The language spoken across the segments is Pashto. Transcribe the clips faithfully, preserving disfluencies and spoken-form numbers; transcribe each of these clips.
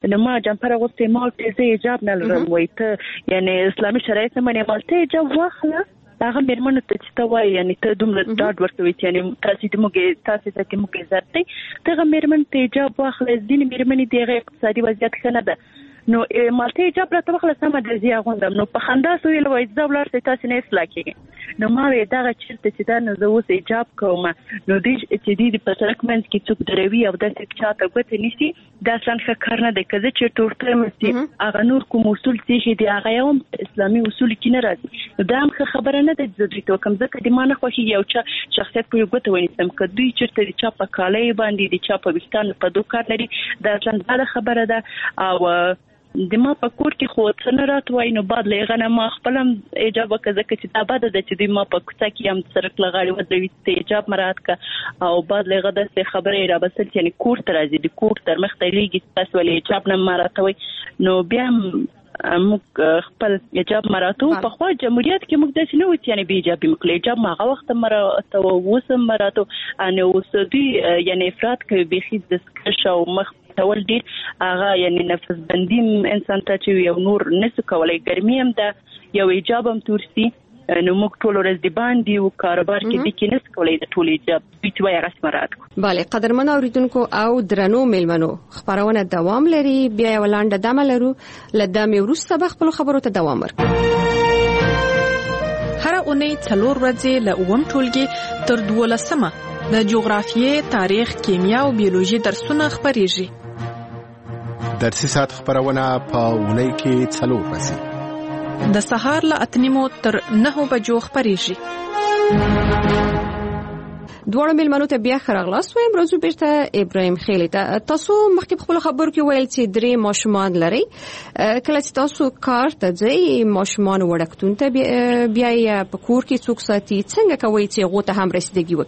نو ما جمپر اغوستې ما ته زه حجاب نه لرم وای ته یعنی اسلامي شرایط نه منې مالته حجاب واخله هغه مېرمنو ته چې ته وایي یعنی ته دومره ډاډ ورکوي چې یعنی تاسې د موږ تاسې ته کې موږ عزت دی ته هغه مېرمن ته حجاب واخله ځینې مېرمنې د هغې اقتصادي وضعیت ښه نه ده نو مالته حجاب راته واخله سمه ده زه اغوندم نو په خندا سو ویل وایي ځه ولاړ سئ تاسې نه اصلاح کېږي نو ما وی دغه چېرته چې دا نو زه اوس حجاب کوم نو دوی چې دوی په سړک منځ کې څوک دروي او داسې چاته ګوتې نیسي دا اصلا ښه کار نه دی که زه چېرته ورته یم چې هغه نور کوم اصول چې دي هغه هم اسلامي اصولو کې نه راځي نو دا هم ښه خبره نه ده چې زه دوی ته وکړم ځکه د ما نه خوښېږي یو چا شخصیت په یو ګوته ونیسم که دوی چېرته د چا په کالیو باندې د چا په ویښتانو په دو کار لري دا اصلا بده خبره ده او د ما په کور کې خو څه نه راته وایي نو بعد له هغه نه ما خپله هم حجاب وکړه ځکه چې دا بده ده چې دوی ما په کوڅه کې هم سړک له غاړې ودروي ته حجاب مراعات کړه او بعد له هغه داسې خبره یې رابسل چې یعنې کور ته راځي د کور تر مخ ته لېږي چې تاسې ولې حجاب نه مراعاتوئ نو بیا هم موږ خپل حجاب مراعاتو پخوا جمهوریت کې موږ داسې نه وو چې یعنې بې حجابي موږ کړی حجاب ما هغه وخت هم مراعاتوه اوس هم مراعاتو نو اوس دوی یعنې افراط کوي بیخي دستکش او مخ ټول ډیر هغه یعنی نفس بندي انسان ته چې یو نور نسو کولای ګرمي هم ده یو حجاب هم تورسي نو موږ ټول ورځ دی باندې او کاروبار کې د کې نس کولای د ټول حجاب چې وایي هغه مراد کو bale قدرمن اوریدونکو او درنو میلمنو خبرونه دوام لري بیا ولانډه دمه لرو لدامي ورسته بخپل خبرو ته دوام ورکړو هر اونۍ څلور ورځې له اووم ټولګي تر دولسمه د جغرافیې تاریخ کیمیا او بیولوژي درسونه خبريږي درسي ساعت خبرونه په اونۍ کې څلور ورځې د سهار له اتنیمو تر نهو بجو خبريږي دوړ میلمنو ته بیا خراغلاس وایم روزو بیرته ابراهیم خیلی ته تاسو مخکې خپل خبرو کې ویل چې درې ماشومان لري کله چې تاسو کار ته ځئ ماشومان وړکتون ته بیا یې په کور کې څوک ساتي څنګه کوي چې هغه ته هم رسیدګي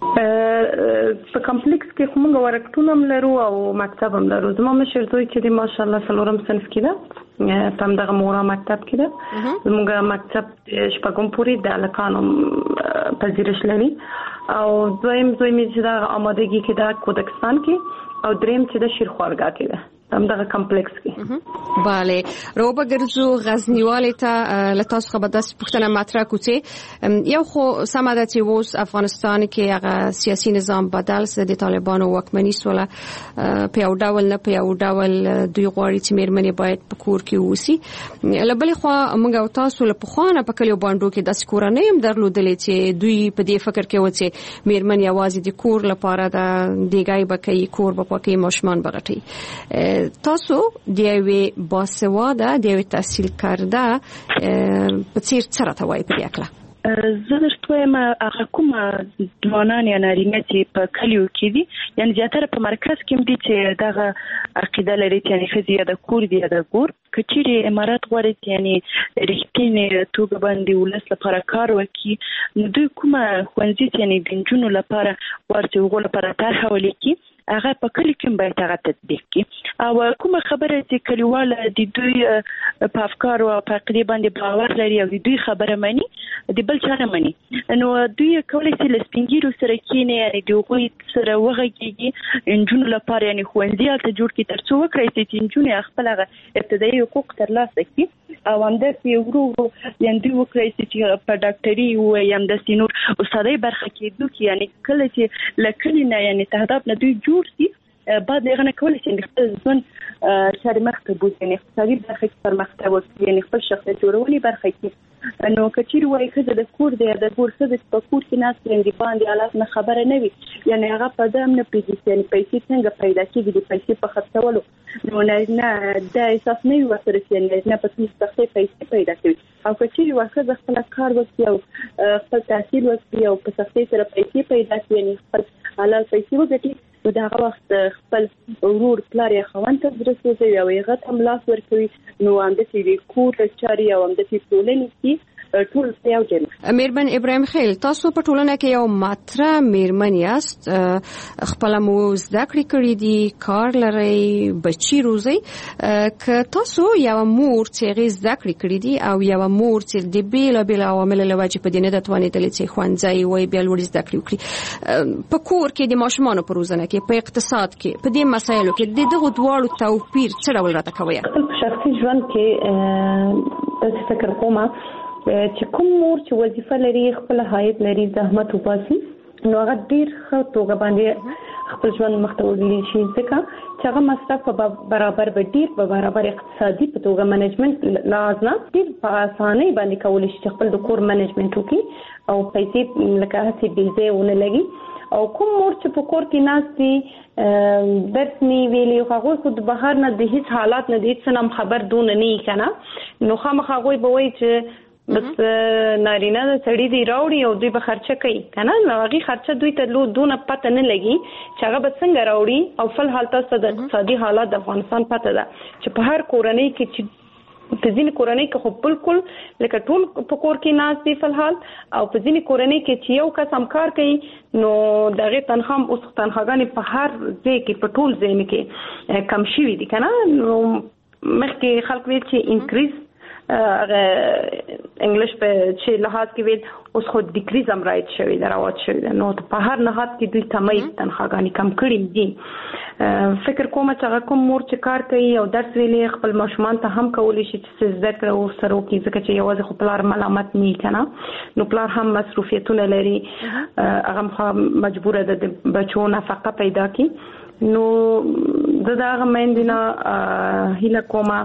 وکړي په کمپلیکس کې کوم وړکتون هم لرو او مکتب هم لرو زما مشر زوی چې د ماشاءالله څلورم صنف کې ده تم دغه مورا مکتب کې ده زموږ مکتب شپږم پورې د الکانو پذیرش لري او دویم دوی می چې دا آمادګي کې دا کودکستان کې او دریم چې د شیرخوارګا کې ده هم دغه کمپلیکس کې bale روبه ګرځو غزنیواله ته لتاس خبر داس پښتنه مطرح کوڅه یو خو سماده چې اوس افغانستان کې هغه سیاسي نظام بدل سره د طالبانو واکمنۍ سره په یو ډول نه په یو ډول دوی غواړي چې مېرمنې باید په کور کې ووسي لبلې خو موږ او تاسو له پخوانه په کلیو باندې کې د کورنۍ هم درلودلې چې دوی په دې فکر کې و چې مېرمنې یوازې د کور لپاره د دیګای بکې کور په پکې ماشومان بغټي تاسو دیوی باسواده دیوی تحصیل کرده په څیر څه راته وایي په دې اړه زه درته وایم هغه کومه ځوانان یا نارینه چې په کلیو کې دي یعنې زیاتره په مرکز کې هم دي چې دغه عقیده لري چې یعنې ښځې یا د کور دي یا د ګور که چیرې امارات غواړي چې یعنې رښتینې توګه باندې ولس لپاره کار وکړي نو دوی کومه ښوونځي چې یعنې د نجونو لپاره غواړي چې هغو لپاره طرحه ولیکي هغه په کلی کې باید هغه تطبیق کړي او کومه خبره چې کلیواله د دوی په افکار او په عقیده باندې باور لري او د دوی خبره مانی د بل چا نه مانی نو دوی کولای شي لسپینګیرو سره کېنه یعنی د هغوی سره وغږیږي انجونو لپاره یعنی ښوونځي هلته جوړ کړي تر څو وکړي چې انجونې خپل هغه ابتدایي حقوق ترلاسه کړي او همداسې ورو ورو یعنې دوی وکړي چې په ډاکټري ووايي همداسې نور استادۍ برخه کېدو کې یعنی کله چې له کلي نه یعنې تهداب نه دوی جوړ سي بعد دغه نه کولای شي خپل ځون شاري مخته بوځي یعنې اقتصادي برخه کې پرمختګ وکړي یعنې خپل شخصیت جوړونې برخه کې نو کچیر وایي ښځه د کور دی د کور ښځه په کور کې ناست یعنې باندې حالات نه خبره نه وي یعنې هغه په دام نه پوهېږي یعنې پیسې څنګه پیدا کېږي د پیسې په خرڅولو نو نارینه دا احساس نه وي ورسره چې نارینه په څومره سختۍ پیسې پیدا کوي او کچیر یوه ښځه خپله کار وکړي او خپل تحصیل وکړي او په سختۍ سره پیسې پیدا کړي یعنې خپل حلال پیسې وګټي نو د هغه وخت خپل ورور پلار یا خاوند ته زړه سوځوي او هغه ته هم لاس ورکوي نو همداسې د کور چارې او همداسې ټولنې کې ټول یو جن. میرمن ابراهیم خیل، تاسو په ټولنه کې یو ماتره میرمن یاست، خپل مو زده کړې کړې دي، کار لرئ، بچی روزئ. که تاسو یو مور چې زده کړې کړې دي او یو مور چې د بیلابیل عواملو له وجې په دې نه توانېدلې چې ښوونځی وای بیا لوړې زده کړې وکړي، په کور کې د ماشومانو په روزنه کې، په اقتصاد کې، په دې مسایلو کې د دغو دواړو توپیر څه ډول راته کوي؟ په شخصي ژوند کې داسې فکر کوم چې کوم مور چې وظیفه لري، خپل حایط لري، زحمت وباسي، نو هغه ډیر ښه توګه باندې خپل ژوند مخ ته وړلی شي، ځکه چې هغه مصرف په برابر به ډیر په برابر اقتصادي په توګه منیجمنت لازم ډیر په اسانۍ باندې کولی شي چې خپل د کور منیجمنت وکړي او پیسې لکه هسې بې ځایه ونه لګي. او کوم مور چې په کور کې ناست دي، درس نه ویلي، هغوی خو د بهر نه د هیڅ حالات نه د هیڅ نه هم خبر دونه نه وي که نه، نو خامخا هغوی به وایي چې بس نارینه د سړي دی راوړي او دوی به خرچه کوي که نه، نو هغې خرچه دوی ته لو دونه پته نه لګي چې هغه به څنګه راوړي. او فل حال تاسو ته د اقتصادي حالات د افغانستان پته ده چې په هر کورنۍ کې چې په ځینې کورنۍ کې خو بالکل لکه ټول په کور کې ناست دي فلحال، او په ځینې کورنۍ کې چې یو کس هم کار کوي نو د هغې تنخوا هم اوس تنخواګانې په هر ځای کې په ټول ځایونو کې کم شوي دي که نه. نو مخکې خلک ویل چې انکریز هغه انګلیش په چې لحاظ کې ویل، اوس خو ډیکریز هم رایټ شوی ده، رواج شوی ده، نو په هر نهاد کې دوی کمۍ تنخواګانې کم کړي دي. فکر کوم چې هغه کوم مور چې کار کوي او درس ویلي، خپل ماشومان ته هم کولی شي چې زده کړه ورسره وکړي، ځکه چې یوازې خو پلار ملامت نه وي که نه، نو پلار هم مصروفیتونه لري، هغه هم مجبوره ده د بچو نفقه پیدا کړي. نو زه د هغه میندې نه هیله کومه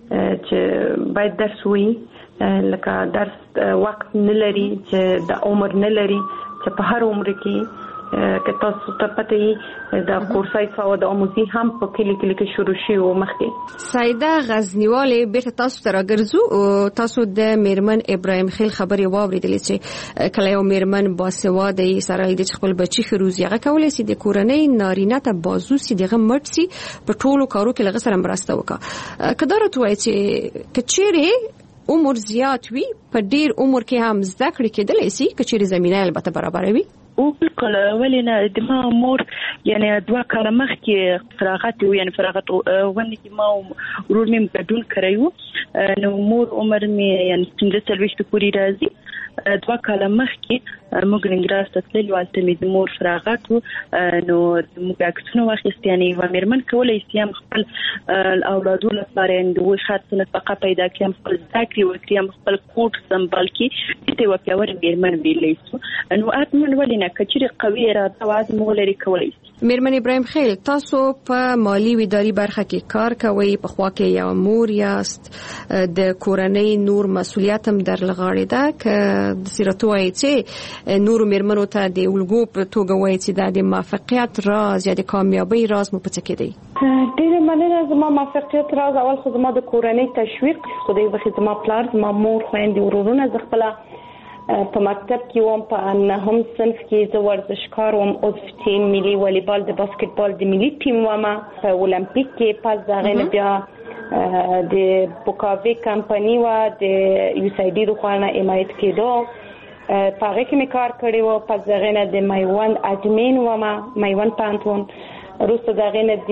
چې باید درس وي، لکه درس وخت نه لري، چې د عمر نه لري، چې په هر عمر کې که تاسو ته پته وي د کورسای څو د آموزي هم په کلی کلی کې شروع شي او مخکې. سایده غزنیوالې بیرته تاسو ته راګرځو. تاسو د میرمن ابراهیم خیل خبرې واورېدلې چې کله یو میرمن باسواده یې سره د خپل بچي ښه روزي، هغه کولی شي د کورنۍ نارینه ته بازو سي، دغه مټ سي، په ټولو کارو کې له هغه سره مرسته وکړه. که دا راته ووایي چې که چیرې عمر زیات وي، په ډیر عمر کې هم زده کړې کېدلی شي، که چیرې زمینه البته برابره وي؟ او بالکل. ولې نه، د ما مور یعنی دوه کاله مخکې فراغت و، یعنی فراغت ونې کې ما ورور مې ګډون کړی و، نو مور عمر مې یعنی پنځه څلوېښت پورې راځي. دوه کاله مخکې موږ ننګرهار ته تللو، هلته مې د مور فراغت و، نو موږ عکسونه واخیست. یعنی یوه مېرمن کولی شي هم خپل اولادو لپاره یعنې د هغوی خرڅ نفقه پیدا کړي، هم خپل زده کړې وکړي، هم خپل کور سمبال کړي، دې ته یوه پیاوړې مېرمن ویلی شو. نو حتما ولې نه، که چیرې قوي اراده او عزم ولري کولی شي. میرمن ابراهیم خیل، تاسو په مالی و اداري برخه کې کار کوئ، په خوا کې یو مور یاست، د کورنۍ نور مسؤلیت هم در لغاړې ده، که داسې راته وایي چې نورو میرمنو ته د الګو په توګه وایي چې دا د موفقیت راز یا د کامیابۍ راز مو په څه کې دی؟ ډېره مننه. زما موفقیت راز اول خو زما د کورنۍ تشویق، خدای بخښي زما پلار، زما مور، خویندې، ورورونه. زه خپله په مکتب کې وم، په نهم صنف کې زه ورزشکار وم، عضو ټیم ملي والیبال د باسکټبال د ملي ټیم وم، په اولمپیک کې. پس د هغې نه بیا د بوکاوي کمپني وه، د یو سی ډي د خوا نه حمایت کېدو، په هغې کې مې کار کړی و. پس د هغې نه د میوند اډمین وم، میوند پوهنتون. وروسته د هغې نه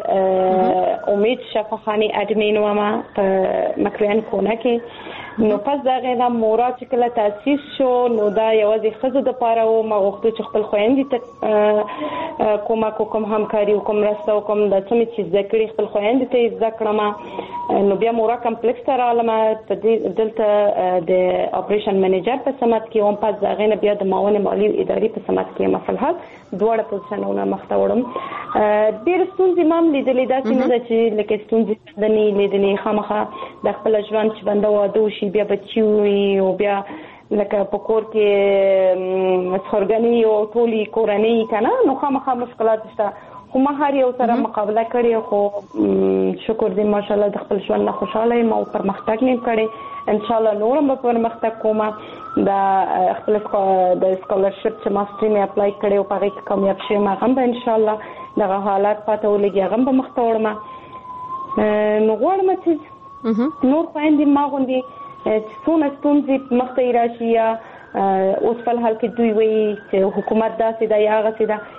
د امید شفاخانې اډمین وم په مکرویان کونه کې. نو پس د هغې نه مورا چې کله تاسیس شو، نو دا یوازې ښځو دپاره و. ما غوښتل چې خپل خویندې ته کومک وکړم، همکاري وکړم، مرسته وکړم، دا څه مې چې زده کړي خپل خویندې ته یې زده کړم. نو بیا مورا کمپلیکس ته راغلم، دلته د اپریشن منیجر په سمت کې وم. پس د هغې نه بیا د معاون مالي اداري په سمت کې یم. فلحال دواړه پوزیشنونه مخته وړم. ډېرې ستونزې ما هم لیدلې، داسې نه ده چې لکه ستونزې نه دي لیدلې. خامخا د خپل ژوند چې بنده واده وشي، بیا بچي وي، او بیا لکه په کور کې سخرګنۍ او ټولې کورنۍ که نه، نو خامخا مشکلات شته. خو ما هر یو سره مقابله کړې، خو شکر دی ماشاءالله د خپل ژوند نه خوشحاله یم او پرمختګ مې کړی. انشاءالله نور هم به پرمختګ کوم. د خپل د سکالرشپ چې ما سټریم یې اپلای کړی او په هغې کې کامیاب شوم، هغه هم به انشاءالله دغه حالات پاته ولګي، هغه هم به مخته وړم. نو غواړم چې نور خویندې ما غوندې څونه ستونزې مخته راشي یا اوس په حال کې دوی وایي چې حکومت داسې ده یا هغسې ده،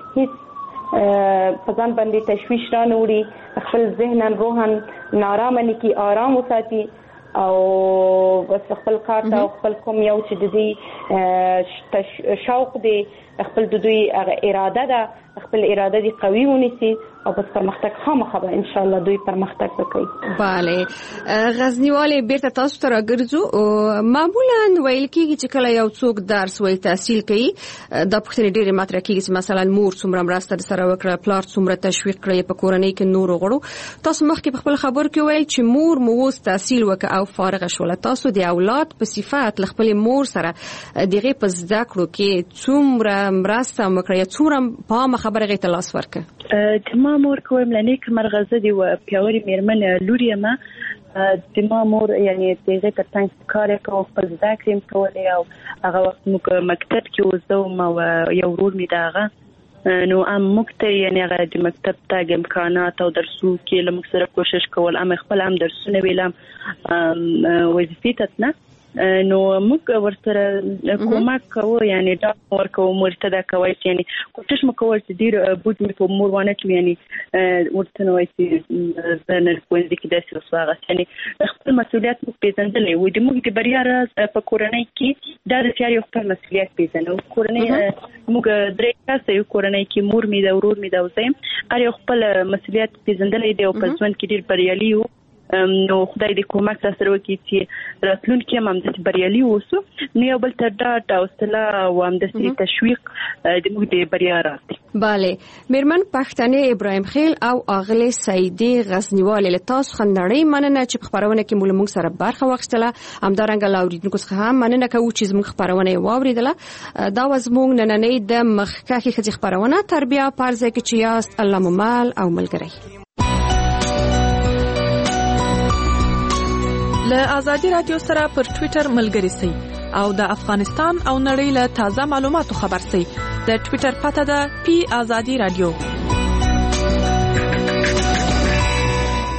هیڅ په ځان باندې تشویش را نه وړي، خپل ذهنا روحا نارامه نه کړي، آرام وساتي او بس خپل کار ته خپل کوم یو چې د دې شوق دی، خپل د دوی اراده ده، خپل اراده دی قوي ونیسي او بس پرمختګ خامخا به ان شاء الله دوی پرمختګ وکړي. bale غزنیوالي بیرته تاسو ته راګرځو. معمولا ویل کېږي چې کله یو څوک درس وایي تحصیل کوي د پښتنې ډېرې مطرح کېږي چې مثلا مور څومره مرسته سره وکړه، پلار څومره تشویق کړی په کورنۍ کې نور غړو. تاسو مخکې په خپل خبر کې ویل چې مور مو اوس تحصیل وکړه او فارغ شوله، تاسو د اولاد په صفات خپل مور سره دغه په زده کړو کې څومره مرسته وکړه، څومره په خبره غي تلاس ورکه؟ د ما مور کوم لنی کمر غزه دی و پیاوري میرمن لوري ما د ما مور یعنی دغه ترڅنګ کار کوي، خپل ذاکریم کولای او هغه وخت موږ مکتب کې وزو ما یو ورور می داغه نو ام مکته یعنی هغه د مکتب ته امکانات او درسو کې لمک سره کوشش کول، ام خپل هم درسونه ویلم وظیفې تتنه نو موږ ورسره کومک کوو، یعنی دا ورکو مرتدا کوي، یعنی کوشش مکول چې ډیر بود مې په مور وانه کې یعنی ورته نو چې زنر کوندې کې داسې وسواغه، یعنی خپل مسؤلیت مو پیژندلې و د موږ د بریا راز په کورنۍ کې دا د سیاري خپل مسؤلیت پیژنو. کورنۍ موږ درې کسه یو کورنۍ کې مور مې دا ورور مې دا وزم هر خپل مسؤلیت پیژندلې دی او په ژوند کې ډیر بریالي وو. نو خدای دې کومک تاسو وکړي چې راتلونکي هم د بریالي اوسو، نو یو بل ته ډاډ او حوصله او هم د تشویق د موږ د بریا راځي. bale میرمن پښتنې ابراهیم خیل او اغله سعیدی غزنیوالي له تاسو خندړې مننه چې خبرونه کې مول موږ سره برخه واخیستله، همدارنګه لاوریدونکو څخه هم مننه کوو چې موږ خبرونه واوریدله. دا وزموږ نننې د مخکې خځې خبرونه تربیه پارځه کې چې یاست الله ممال او ملګری. له ازادي رادیو سره پر ټوئیټر ملګری سئ او د افغانستان او نړۍ له تازه معلوماتو خبر سئ. د ټوئیټر پته ده پی ازادي رادیو.